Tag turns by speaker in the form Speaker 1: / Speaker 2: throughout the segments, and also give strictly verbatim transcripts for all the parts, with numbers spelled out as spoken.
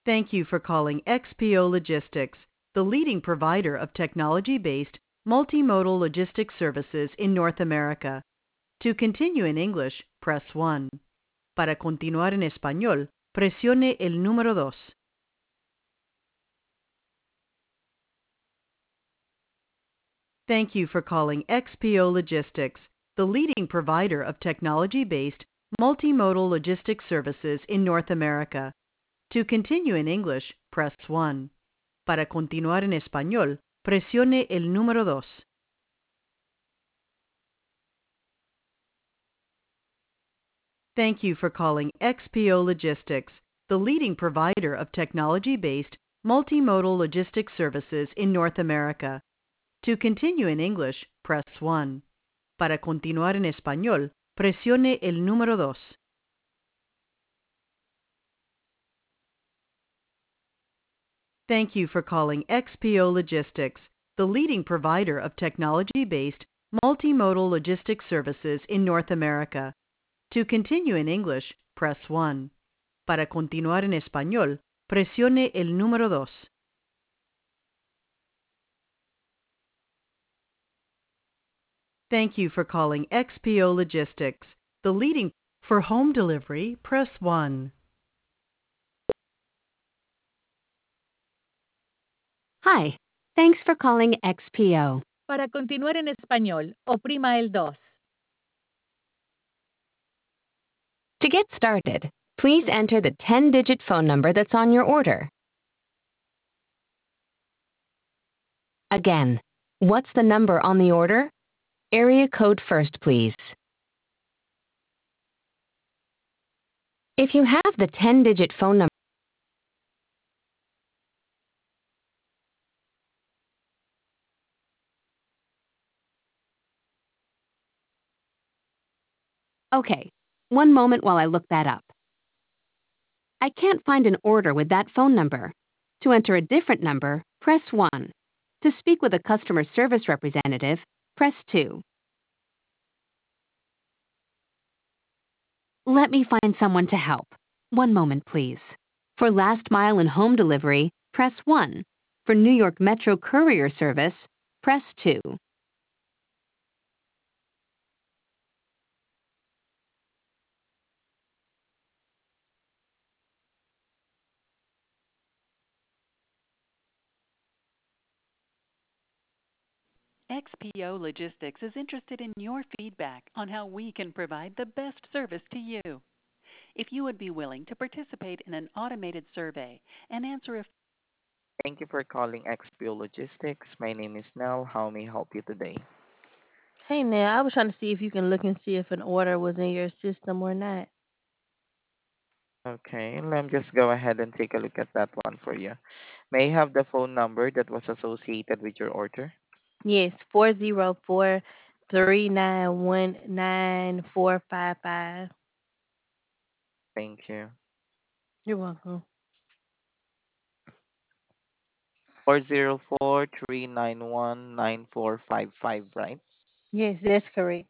Speaker 1: Thank you for calling X P O Logistics, the leading provider of technology-based multimodal logistics services in North America. To continue in English, press one. Para continuar en español, presione el número dos. Thank you for calling X P O Logistics, the leading provider of technology-based multimodal logistics services in North America. To continue in English, press one. Para continuar en español, presione el número dos. Thank you for calling X P O Logistics, the leading provider of technology-based multimodal logistics services in North America. To continue in English, press one. Para continuar en español, presione el número dos. Thank you for calling X P O Logistics, the leading provider of technology-based multimodal logistics services in North America. To continue in English, press one. Para continuar en español, presione el número dos. Thank you for calling X P O Logistics, the leading for home delivery, press one.
Speaker 2: Hi, thanks for calling X P O.
Speaker 3: Para continuar en español, oprima el dos.
Speaker 2: To get started, please enter the ten-digit phone number that's on your order. Again, what's the number on the order? Area code first, please. If you have the ten-digit phone number, okay, one moment while I look that up. I can't find an order with that phone number. To enter a different number, press one. To speak with a customer service representative, press two. Let me find someone to help. One moment, please. For last mile and home delivery, press one. For New York Metro Courier Service, press two.
Speaker 4: X P O Logistics is interested in your feedback on how we can provide the best service to you. If you would be willing to participate in an automated survey and answer a
Speaker 5: Thank you for calling X P O Logistics. My name is Nell. How may I help you today?
Speaker 6: Hey now, I was trying to see if you can look and see if an order was in your system or not.
Speaker 5: Okay, let me just go ahead and take a look at that one for you. May I have the phone number that was associated with your order?
Speaker 6: Yes, four zero four three nine one nine four five five.
Speaker 5: Thank you.
Speaker 6: You're welcome.
Speaker 5: four zero four, three nine one, nine four five five, right?
Speaker 6: Yes, that's correct.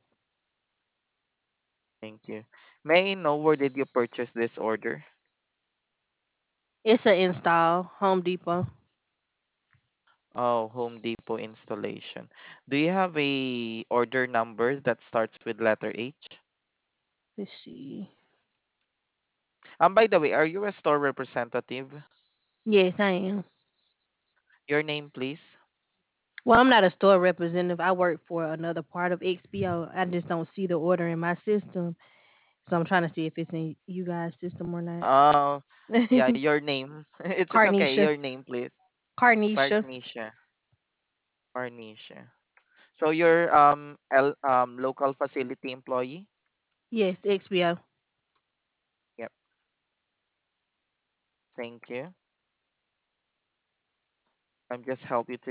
Speaker 5: Thank you. May I know where did you purchase this order?
Speaker 6: It's an install, Home Depot.
Speaker 5: Oh, Home Depot installation. Do you have a order number that starts with letter H?
Speaker 6: Let's see.
Speaker 5: Um, by the way, are you a store representative?
Speaker 6: Yes, I am.
Speaker 5: Your name, please.
Speaker 6: Well, I'm not a store representative. I work for another part of X P O. I just don't see the order in my system. So I'm trying to see if it's in you guys' system or not.
Speaker 5: Oh, yeah, your name. It's it's okay.
Speaker 6: Carnisha.
Speaker 5: Your name, please.
Speaker 6: Carnisha.
Speaker 5: Carnisha. Carnisha. So you're um L, um local facility employee?
Speaker 6: Yes, X P O.
Speaker 5: Yep. Thank you. I'm just help you to